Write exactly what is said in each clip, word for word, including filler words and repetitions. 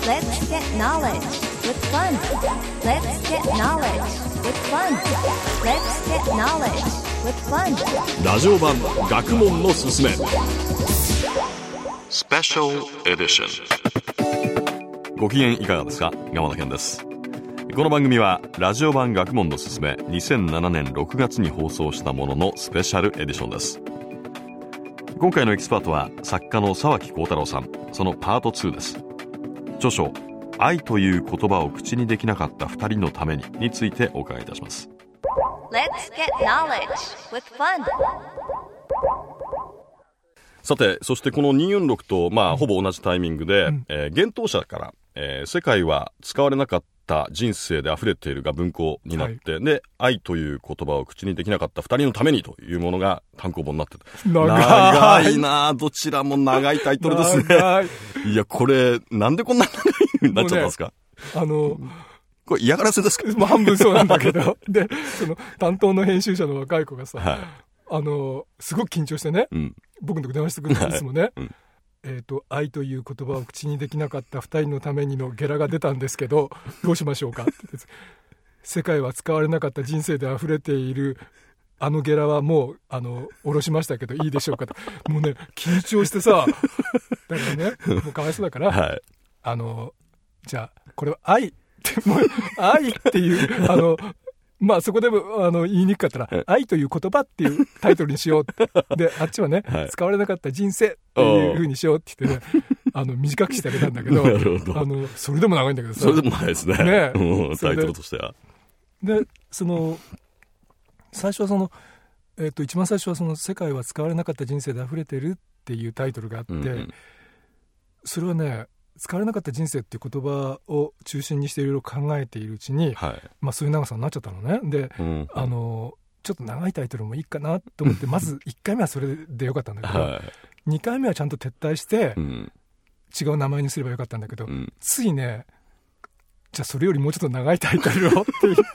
Let's get knowledge with fun. Let's get knowledge with fun. Let's get knowledge with fun. ラジオ版学問のすすめスペシャルエディション。ご機嫌いかがですか。山田健です。この番組はラジオ版学問のすすめにせんななねんろくがつに放送したもののスペシャルエディションです。今回のエキスパートは作家の沢木耕太郎さん。そのパートツーです。著書愛という言葉を口にできなかったふたりのためにについてお伺いいたします。 Let's get knowledge with fun. さて、そしてこのにひゃくよんじゅうろくと、まあ、ほぼ同じタイミングで、うんえー、幻冬舎から、えー、世界は使われなかった人生で溢れているが文庫になって、はい、で愛という言葉を口にできなかったふたりのためにというものが単行本になってた。長い長いな、どちらも長いタイトルですね。長い。いや、これなんでこんな長い風になっちゃったんですか。ね、あのこれ嫌がらせですか。 まあ、半分そうなんだけどでその担当の編集者の若い子がさ、はい、あのすごく緊張してね、うん、僕のとこ電話してくるんですもんね、はいうん、えーと、愛という言葉を口にできなかったふたりのためにのゲラが出たんですけどどうしましょうかって世界は使われなかった人生で溢れているあのゲラはもうあの下ろしましたけどいいでしょうかと。もうね緊張してさだからねもうかわいそうだから、はい、あのじゃあこれは愛ってもう愛っていうあのまあそこでもあの言いにくかったら愛という言葉っていうタイトルにしようであっちはね、はい、使われなかった人生っていう風にしようって言ってねあの短くしてあげたんだけどなるほど。あのそれでも長いんだけどさ。 それでも長いですね。ね、うん、タイトルとしてはでその最初はその、えー、と一番最初はその世界は使われなかった人生で溢れてるっていうタイトルがあって、うんうん、それはね使われなかった人生っていう言葉を中心にしていろいろ考えているうちに、はいまあ、そういう長さになっちゃったのね。で、うん、あのちょっと長いタイトルもいいかなと思ってまずいっかいめはそれでよかったんだけど、はい、にかいめはちゃんと撤退して、うん、違う名前にすればよかったんだけど、うん、ついねじゃあそれよりもうちょっと長いタイトルをっていう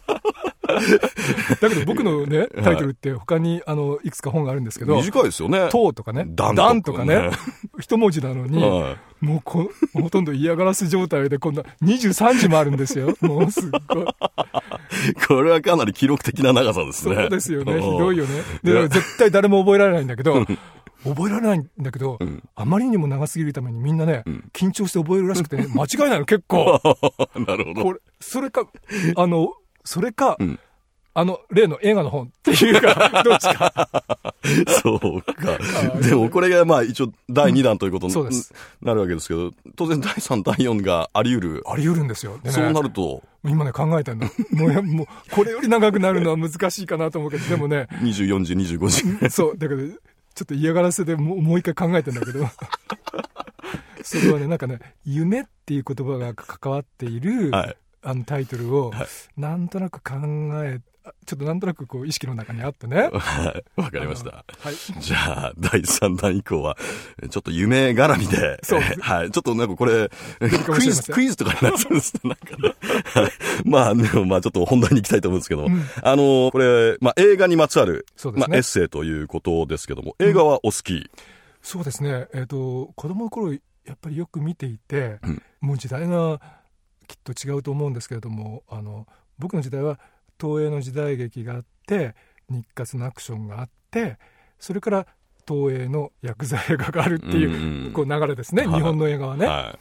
だけど僕のねタイトルって他にあのいくつか本があるんですけど、 短いですよね。 ととかねダンとか ね, とかね一文字なのに、はい、もうこほとんど嫌がらせ状態でこんなにじゅうさんじもあるんですよ。もうすっごいこれはかなり記録的な長さですね。 そうですよね。ひどいよね。で絶対誰も覚えられないんだけど覚えられないんだけど、うん、あまりにも長すぎるためにみんなね、うん、緊張して覚えるらしくてね間違いないの結構なるほど。 これそれかあのそれか、うん、あの例の映画の本っていうかどっちかそうか。でもこれがまあ一応だいにだんということに、うん、なるわけですけど、当然だいさんだいよんがあり得るあり得るんですよ、ね、 そうなると今ね考えてんのもうもうこれより長くなるのは難しいかなと思うけどでもねにじゅうよんじにじゅうごじそうだけどちょっと嫌がらせでもう、もう一回考えてんだけどそれはねなんかね夢っていう言葉が関わっている、はい、あのタイトルをなんとなく考えちょっとなんとなくこう意識の中にあってね。 はい、わかりました。はい、じゃあだいさんだん以降はちょっと夢絡みで、そう、はい、ちょっとなんかこれクイズクイズとかになっちゃうんですなんかね。はい、まあでもまあちょっと本題に行きたいと思うんですけど、うん、あのこれまあ映画にまつわる、ねまあ、エッセイということですけども、映画はお好き？うん、 そうですね。えっと子供の頃やっぱりよく見ていて、うん、もう時代がきっと違うと思うんですけれども、あの僕の時代は東映の時代劇があって日活のアクションがあってそれから東映のヤクザ映画があるっていう、うんうん、こう流れですね、はい、日本の映画はね、はい、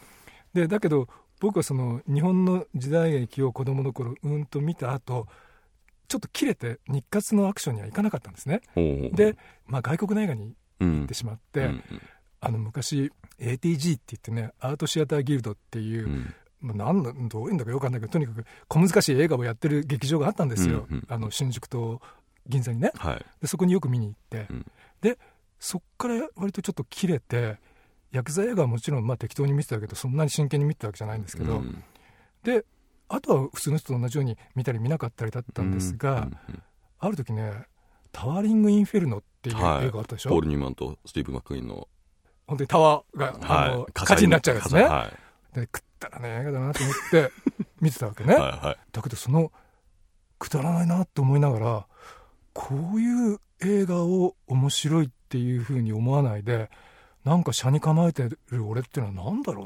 でだけど僕はその日本の時代劇を子供の頃うんと見た後ちょっと切れて日活のアクションにはいかなかったんですね。で、まあ、外国の映画に行ってしまって、うんうんうん、あの昔 エーティージー って言ってねアートシアターギルドっていう、うんなんだどういうんだかよくわかんないけどとにかく小難しい映画をやってる劇場があったんですよ、うんうん、あの新宿と銀座にね、はい、でそこによく見に行って、うん、でそっから割とちょっと切れてヤクザ映画はもちろんまあ適当に見てたけどそんなに真剣に見てたわけじゃないんですけど、うん、であとは普通の人と同じように見たり見なかったりだったんですが、うんうんうん、ある時ねタワーリング・インフェルノっていう映画があったでしょ、 はい、ポール・ニーマンとスティーブ・マックイーンの本当にタワーが、はい、あの火事になっちゃうやつね、はい、で食ったらね映画だなと思って見てたわけねはい、はい、だけどそのくだらないなと思いながらこういう映画を面白いっていう風に思わないでなんか車に構えてる俺ってのはなんだろうなっ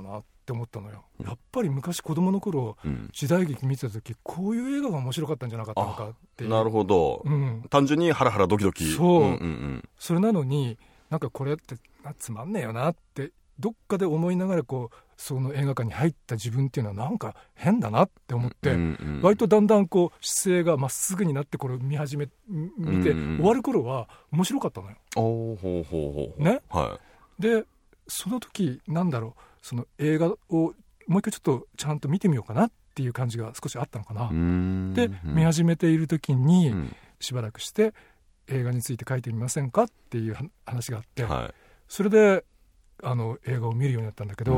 って思ったのよ。やっぱり昔子供の頃、うん、時代劇見てた時こういう映画が面白かったんじゃなかったのかっていう。 なるほど、うん、単純にハラハラドキドキ。 そう、うんうんうん、それなのになんかこれってつまんねえよなってどっかで思いながらこうその映画館に入った自分っていうのはなんか変だなって思って、うんうん、割とだんだんこう姿勢がまっすぐになってこれ見始め見て、うんうん、終わる頃は面白かったのよ。 おーほうほうほうね、 はい、 でその時なんだろうその映画をもう一回ちょっとちゃんと見てみようかなっていう感じが少しあったのかな。で見始めている時に、うん、しばらくして映画について書いてみませんかっていう話があって、はい、それであの映画を見るようになったんだけど、うん、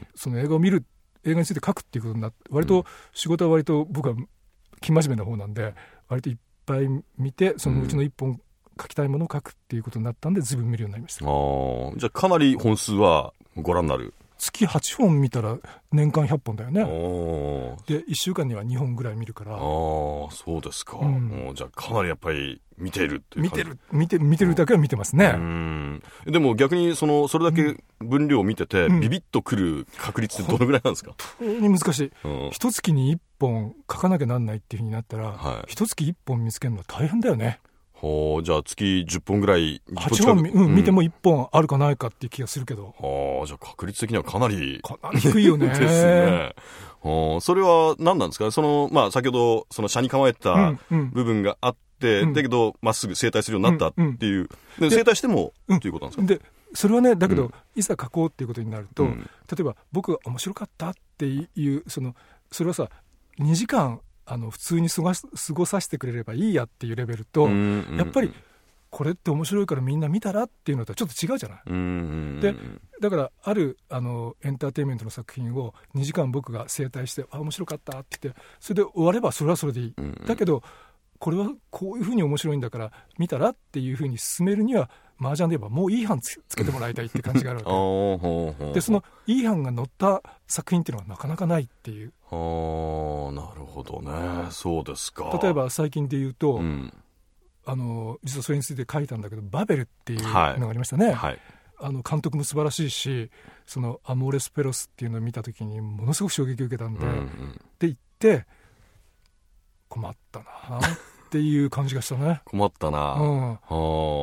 その映画を見る映画について書くっていうことになって割と仕事は割と僕は生真面目な方なんで割といっぱい見てそのうちの一本書きたいものを書くっていうことになったんでずいぶん見るようになりました。 あー、じゃあかなり本数はご覧になる。 月はちほん見たら年間ひゃっぽんだよね。でいっしゅうかんにはにほんぐらい見るから。ああそうですか、うん、もうじゃあかなりやっぱり見ているっていう感じ。見てる見て見てるだけは見てますね。 うんでも逆にそのそれだけ分量を見てて、うん、ビビッとくる確率ってどのぐらいなんですか。 本当に難しい。一、うん、月にいっぽん書かなきゃなんないっていう風になったら、はい、一月いっぽん見つけるのは大変だよね。 ほうじゃあ月じゅっぽんぐらいはちほん、うん、見てもいっぽんあるかないかっていう気がするけど、 はあじゃあ確率的にはかなりかなり低いよねですね。はあそれは何なんですか。その、まあ、先ほどその車に構えた部分があって、うんうん、だけどまっすぐ正対するようになったっていう、うんうん、で正対してもっていうことなんですか。 でそれはねだけど、うん、いざ書こうっていうことになると、うん、例えば僕が面白かったっていうそのそれはさにじかんあの普通に過ごす、過ごさせてくれればいいやっていうレベルと、うんうんうん、やっぱりこれって面白いからみんな見たらっていうのとはちょっと違うじゃない、うんうんうん、でだからあるあのエンターテインメントの作品をにじかん僕が正対してあ面白かったって言ってそれで終わればそれはそれでいい、うんうん、だけどこれはこういうふうに面白いんだから見たらっていうふうに進めるには麻雀で言えばもういい班 つ, つけてもらいたいって感じがあるわけでそのいい班が載った作品っていうのはなかなかないっていう。 あなるほどね。そうですか。 例えば最近で言うと、うん、あの実はそれについて書いたんだけどバベルっていうのがありましたね、はいはい、あの監督も素晴らしいしそのアモーレスペロスっていうのを見た時にものすごく衝撃を受けたんで、うんうん、って言って困ったなっていう感じがしたね。 困ったな、 うん、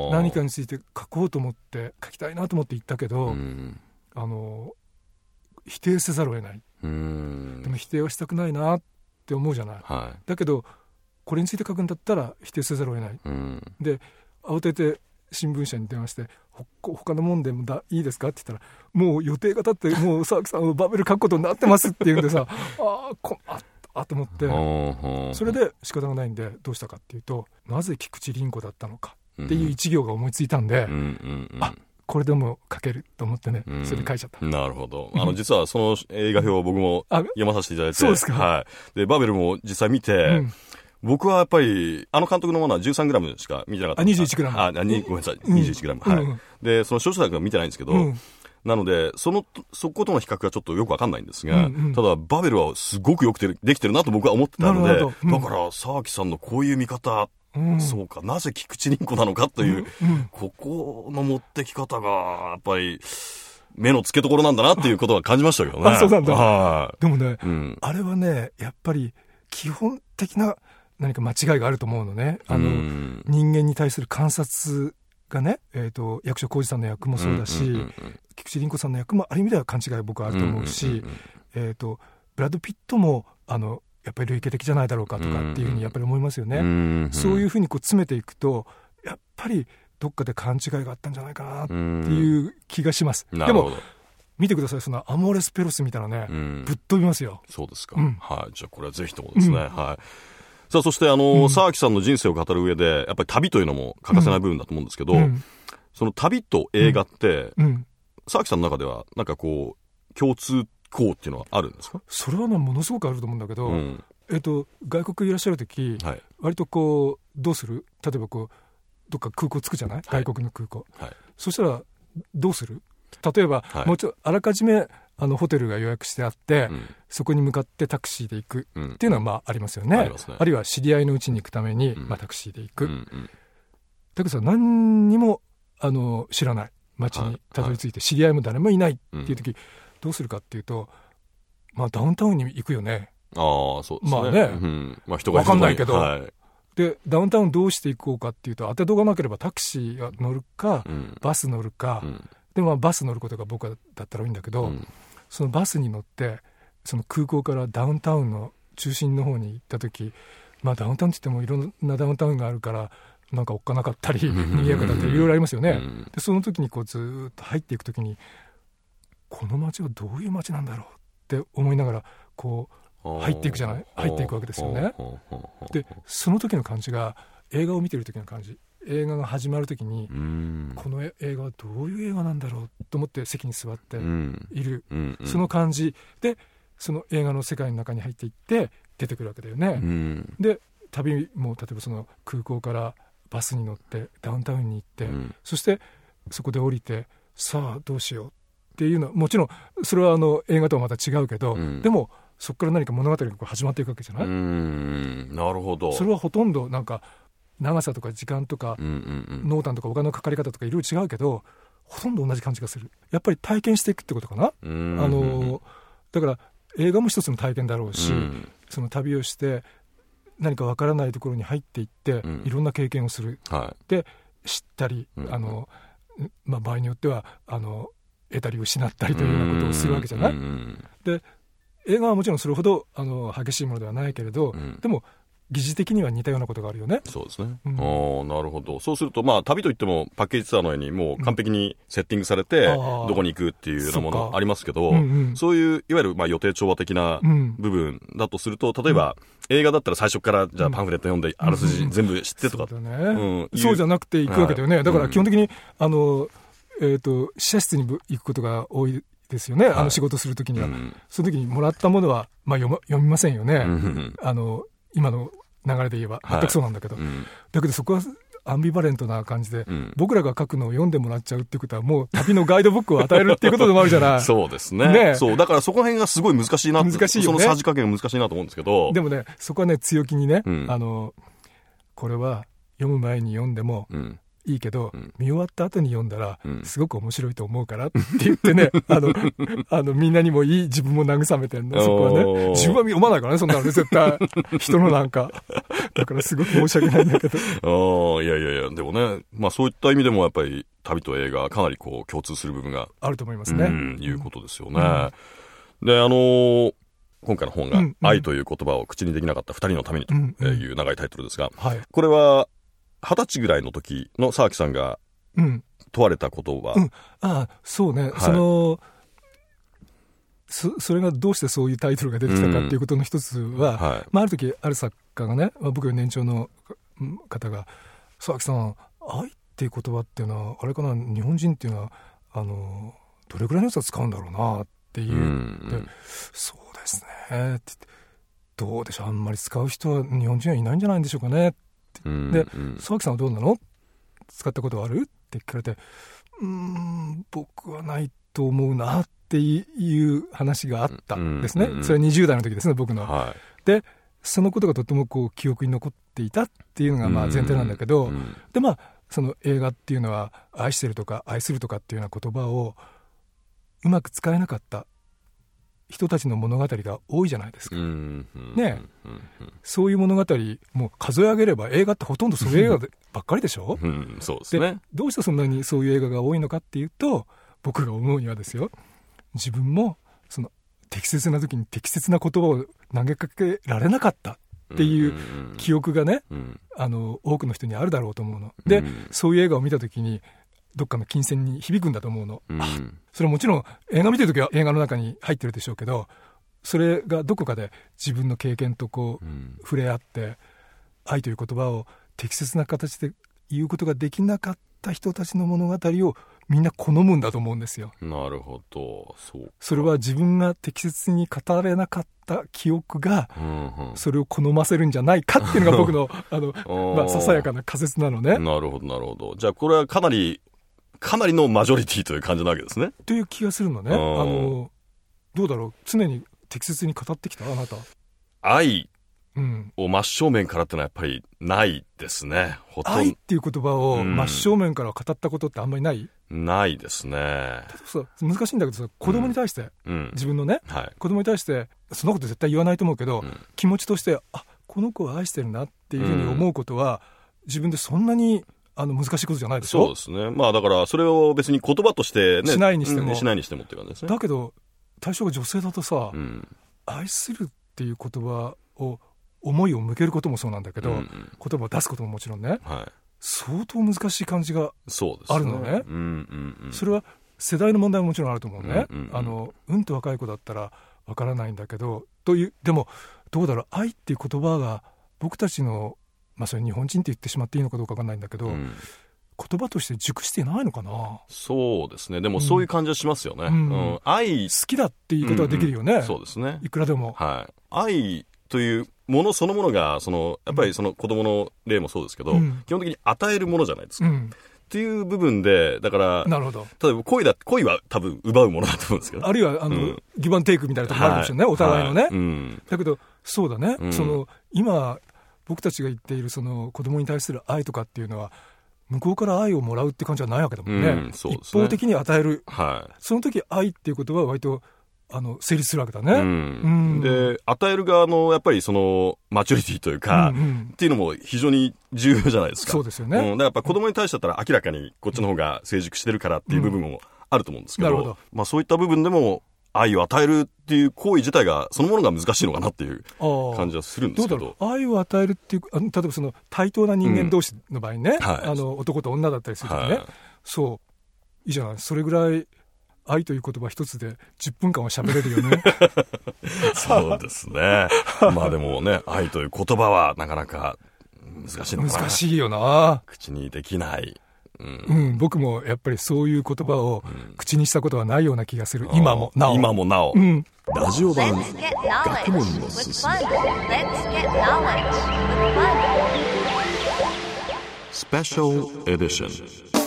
何かについて書こうと思って書きたいなと思って言ったけど、うん、あの否定せざるを得ない。うんでも否定はしたくないなって思うじゃない、はい、だけどこれについて書くんだったら否定せざるを得ない、うん、で慌てて新聞社に電話してほ他のもんでもだいいですかって言ったらもう予定が立ってもう沢木さんバベル書くことになってますって言うんでさあ困ったと思ってそれで仕方がないんでどうしたかっていうとなぜ菊池凛子だったのかっていう一行が思いついたんで、うんうんうんうん、あこれでも書けると思ってね、うん、それで書いちゃった。 なるほど。あの実はその映画表を僕も読まさせていただいて、 そうですか。 はい。でバベルも実際見て、うん、僕はやっぱりあの監督のものは じゅうさんグラム しか見てなかった。 あ にじゅういちグラム。 あにごめんなさい、うん、にじゅういちグラム、はい、うん。でその少女作は見てないんですけど。うんなのでそのそことの比較がちょっとよくわかんないんですが、うんうん、ただバベルはすごくよくてできてるなと僕は思ってたので、うん、だから沢木さんのこういう見方、うん、そうかなぜ菊池凛子なのかという、うんうん、ここの持ってき方がやっぱり目の付けどころなんだなっていうことは感じましたけどね。 あそうなんだ。はでもね、うん、あれはねやっぱり基本的な何か間違いがあると思うのね。あの、うん、人間に対する観察がね、えーと、役所広司さんの役もそうだし、うんうんうんうん、菊池凛子さんの役もある意味では勘違い僕はあると思うし、うんうんうんうん、えーと、ブラッド・ピットもあのやっぱり類型的じゃないだろうかとかっていうふうにやっぱり思いますよね、うんうん、そういうふうにこう詰めていくとやっぱりどっかで勘違いがあったんじゃないかなっていう気がします、うん、でも見てくださいそのアモーレスペロス見たらね、うん、ぶっ飛びますよ。 そうですか、うん、はい、じゃあこれはぜひともですね、うん、はい。さあそしてあの、うん、沢木さんの人生を語る上でやっぱり旅というのも欠かせない部分だと思うんですけど、うん、その旅と映画って、うんうん、沢木さんの中ではなんかこう共通項っていうのはあるんですか。 それはねものすごくあると思うんだけど、うんえー、と外国いらっしゃるとき、はい、割とこうどうする例えばこうどっか空港着くじゃない、はい、外国の空港、はい、そしたらどうする例えば、はい、もうちょっとあらかじめあのホテルが予約してあって、うん、そこに向かってタクシーで行くっていうのはまあありますよね、うん、ありますね。あるいは知り合いのうちに行くために、うんまあ、タクシーで行く、うんうん、だけどさ何にもあの知らない街にたどり着いて、はい、知り合いも誰もいないっていう時、うん、どうするかっていうとまあダウンタウンに行くよね。 ああ、そうですね。 まあね、 うん、まあ人がわかんないけど、 はい、 でダウンタウンどうしていこうかっていうと、当てどがなければタクシーが乗るか、うん、バス乗るか、うん、でまあバス乗ることが僕だったらいいんだけど、うん、そのバスに乗ってその空港からダウンタウンの中心の方に行った時、まあダウンタウンって言ってもいろんなダウンタウンがあるからなんかおっかなかったり賑やかだったりいろいろありますよね、うん、でその時にこうずっと入っていく時にこの街はどういう街なんだろうって思いながらこう入っていくじゃない入っていくわけですよね。でその時の感じが映画を見てる時の感じ、映画が始まる時にこの映画はどういう映画なんだろうと思って席に座っている、その感じでその映画の世界の中に入っていって出てくるわけだよね。で旅も例えばその空港からバスに乗ってダウンタウンに行って、そしてそこで降りてさあどうしようっていうのはもちろんそれはあの映画とはまた違うけど、うん、でもそこから何か物語が始まっていくわけじゃない。うーん、なるほど。 それはほとんどなんか長さとか時間とか、うんうんうん、濃淡とかお金のかかり方とかいろいろ違うけどほとんど同じ感じがする。やっぱり体験していくってことかな。うんうんうん、あのだから映画も一つの体験だろうし、うん、その旅をして何かわからないところに入っていって、うん、いろんな経験をする、はい、で知ったり、うん、あのまあ、場合によってはあの得たり失ったりというようなことをするわけじゃない。で映画はもちろんそれほどあの激しいものではないけれど、うん、でも疑似的には似たようなことがあるよね。 そうですね、うん、あなるほど。そうすると、まあ、旅といってもパッケージツアーのようにもう完璧にセッティングされて、うん、どこに行くっていうようなものありますけど、そう、うんうん、そういういわゆるまあ予定調和的な部分だとすると、例えば、うん、映画だったら最初からじゃあパンフレット読んで、あらすじ全部知ってとか、 そうだね、うん、そうじゃなくて行くわけだよね、はい、だから基本的に、あのえーと、試写室に行くことが多いですよね、はい、あの仕事するときには、うん、その時にもらったものは、まあ、読, ま読みませんよね、うん、あの今の流れで言えば全くそうなんだけど、はい、うん、だけどそこはアンビバレントな感じで、うん、僕らが書くのを読んでもらっちゃうっていうことはもう旅のガイドブックを与えるっていうことでもあるじゃないそうです ね, ねそうだからそこら辺がすごい難しいな、難しいよね、そのさじ加減が難しいなと思うんですけど、 でもねそこはね強気にね、うん、あのこれは読む前に読んでも、うん、いいけど、うん、見終わった後に読んだら、うん、すごく面白いと思うからって言ってねあのあのみんなにもいい自分も慰めてんの。そこはね自分は読まないからねそんなのね絶対人のなんかだからすごく申し訳ないんだけどあいやいやいやでもね、まあ、そういった意味でもやっぱり旅と映画かなりこう共通する部分があると思いますね、うん、 いうことですよね、うん、であのー今回の本が、うんうん、愛という言葉を口にできなかったふたりのためにという長いタイトルですが、うんうん、これは二十歳ぐらいの時の沢木さんが問われたことは、うんうん、ああそうね、はい、その そ, それがどうしてそういうタイトルが出てきたかっていうことの一つは、うんはい、まあ、ある時ある作家がね、まあ、僕より年長の方が沢木さん愛っていう言葉っていうのはあれかな、日本人っていうのはあのどれぐらいの人が使うんだろうなっていう、うん、でそうですねってどうでしょう、あんまり使う人は日本人はいないんじゃないんでしょうかねって、うん、で沢木さんはどうなの、使ったことはあるって聞かれて、うーん僕はないと思うなっていう話があったんですね、うんうんうん、それはにじゅう代の時ですね僕の、はい、でそのことがとてもこう記憶に残っていたっていうのがまあ前提なんだけど、うんうん、でまあその映画っていうのは愛してるとか愛するとかっていうような言葉をうまく使えなかった人たちの物語が多いじゃないですか、うんうんね、うんうん、そういう物語もう数え上げれば映画ってほとんどそういう映画ばっかりでしょ、うん、そうですね。でどうしてそんなにそういう映画が多いのかっていうと、僕が思うにはですよ、自分もその適切な時に適切な言葉を投げかけられなかったっていう記憶がね、うんうんうん、あの多くの人にあるだろうと思うので、うん、そういう映画を見た時にどっかの金銭に響くんだと思うの、うん、あそれはもちろん映画見てる時は映画の中に入ってるでしょうけど、それがどこかで自分の経験とこう、うん、触れ合って愛という言葉を適切な形で言うことができなかった人たちの物語をみんな好むんだと思うんですよ。なるほど、そう。それは自分が適切に語れなかった記憶がそれを好ませるんじゃないかっていうのが僕のあの、まあ、ささやかな仮説なのね。なるほどなるほど。じゃあこれはかなりかなりのマジョリティという感じなわけですね。という気がするのね。あのどうだろう、常に適切に語ってきたあなた。愛を真正面からってのはやっぱりないですね。ほとんど愛っていう言葉を真正面から語ったことってあんまりない、 うん、ないですね。 そう難しいんだけどさ、子供に対して、うん、自分のね、はい、子供に対してそのこと絶対言わないと思うけど、うん、気持ちとしてあこの子を愛してるなっていうふうに思うことは、うん、自分でそんなにあの難しいことじゃないでしょ。 そうですね。まあだからそれを別に言葉として、ね、 しないにしても、 うん、しないにしてもっていう感じですね。 だけど対象が女性だとさ、 うん、 愛するっていう言葉を思いを向けることもそうなんだけど、うんうん、言葉を出すことももちろんね、はい、相当難しい感じがあるのね。 そ, う、ねうんうんうん、 それは世代の問題ももちろんあると思うね、うんうんうん、あのうんと若い子だったらわからないんだけどというでもどうだろう、愛っていう言葉が僕たちの、まあ、それ日本人って言ってしまっていいのかどうかわからないんだけど、うん、言葉として熟してないのかな。 そうですね。でもそういう感じはしますよね、うんうん、愛好きだっていうことはできるよね、 うんうん、そうですね。 いくらでも、 はい、愛というものそのものがそのやっぱりその子供の例もそうですけど、うん、基本的に与えるものじゃないですか、うん、っていう部分でだからなるほど、 例えば恋だ恋は多分奪うものだと思うんですけど、 あるいはあの、うん、ギブアンテイクみたいなところもあるんですよね、はい、お互いのね、はいうん、だけどそうだね、うん、その今僕たちが言っているその子供に対する愛とかっていうのは向こうから愛をもらうって感じはないわけだもんね、うんそうですね、一方的に与える、はい、その時愛っていうことは割とあの成立するわけだね、うんうん、 で与える側のやっぱりそのマチュリティというか、うんうん、っていうのも非常に重要じゃないですか。 そうですよね、 うん、だからやっぱ子供に対してだったら明らかにこっちの方が成熟してるからっていう部分もあると思うんですけど、うんなるほど、まあ、そういった部分でも愛を与えるっていう行為自体がそのものが難しいのかなっていう感じはするんですけど、 どうだろう、愛を与えるっていうあの例えばその対等な人間同士の場合ね、うんはい、あの男と女だったりするとね、はい、そういいじゃない、それぐらい愛という言葉一つでじゅっぷんかんは喋れるよねそうですね。まあでもね、愛という言葉はなかなか難しいのかな。 難しいよな。 口にできない、 うんうん、僕もやっぱりそういう言葉を口にしたことはないような気がする、うん、今もなお今もなお、 うん、 ラジオ版学問のすすめスペシャルエディション。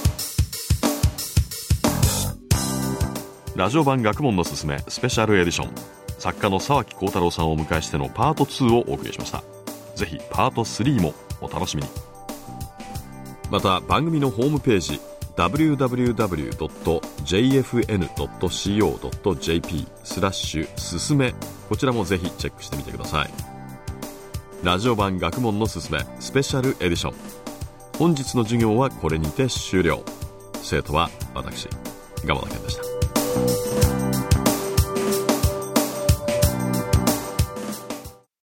ラジオ版学問のすすめスペシャルエディション、作家の沢木耕太郎さんをお迎えしてのパートツーをお送りしました。ぜひパートスリーもお楽しみに。また番組のホームページ ダブリューダブリューダブリュードットジェイエフエヌドットシーオードットジェーピー スラッシュすすめ、こちらもぜひチェックしてみてください。ラジオ版学問のすすめスペシャルエディション、本日の授業はこれにて終了。生徒は私、蒲田健でした。